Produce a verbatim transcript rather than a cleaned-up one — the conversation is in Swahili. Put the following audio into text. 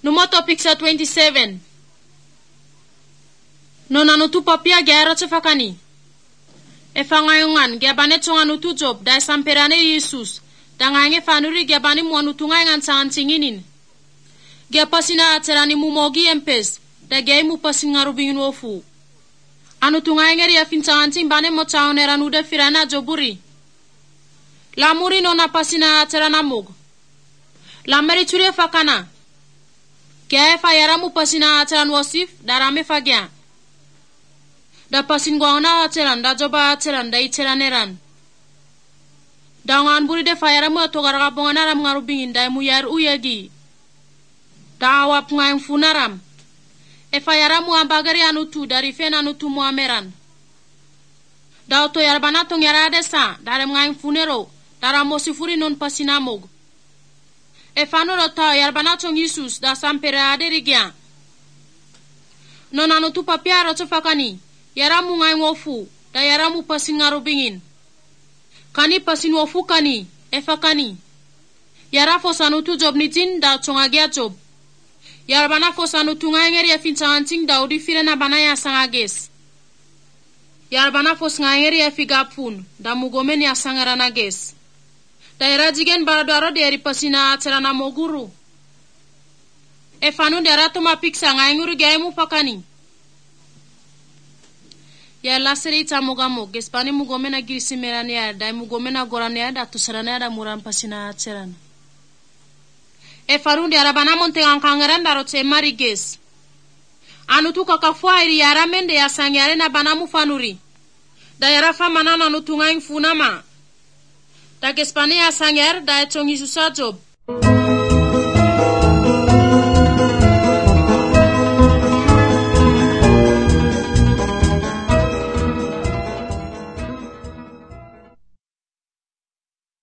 Numo topic sa twenty-seven. No nanutu papia gero tsefakani. Efa ngayungan gyabane tsonga nutu job da samperane Yesus. Dangange fanuri gyabani muanutunga ngan sangan singinin. Gyapasina aterani mumogi empes. Da gay mu pasin ngarubingin wofu. Anu tunga ngeri ya fincangancing bane mo chaonera nuda firana joburi. Lamuri no napasina aterana mug. Lameri churi fakana. Kaya fa yaramu pasina ateran wasif darame fagya. Da pasin gwaona ateran da joba ateran da iteraneran. Da ngan buri de fa yaramu atogara bongana ram ngarubingin da mu yar uyagi. Da awap ngaim funaram. Efa yaramu ambagari anutu dari fena anutu muameran. Da oto yarbana tong yarade sa dari ngaim funero dara mosifuri non pasinamog. Efa no rota yarbana tong Yesus da sampere aderigya. Non anutu papia roto fakani yaramu ngaim wofu da yaramu pasin ngarubingin. Kani pasin wofu kani efa kani. Yarafo sanutu job ni jin da chongagia job. Yarbana fosanu tunga ngeri ya fincangancing daudi firena banaya sangages. Yarbana fos ngeri ya figapun da mugomen ya sangarana ges. Daira jigen baradaro dari pasina acerana moguru. Efanu darato mapiksa ngaynguru gaimu fakani. Ya laseri tamugamo gespani mugomena girisi merania da mugomena gorania da tusarana da muran pasina acerana. E farundi arabana monte ankangaran daro tse mariges. Anu tu kakafua iri yaramende ya sangyare na banamu fanuri. Da yarafa manana anu tunga infunama. Da gespane ya sangyare da echongi susa job.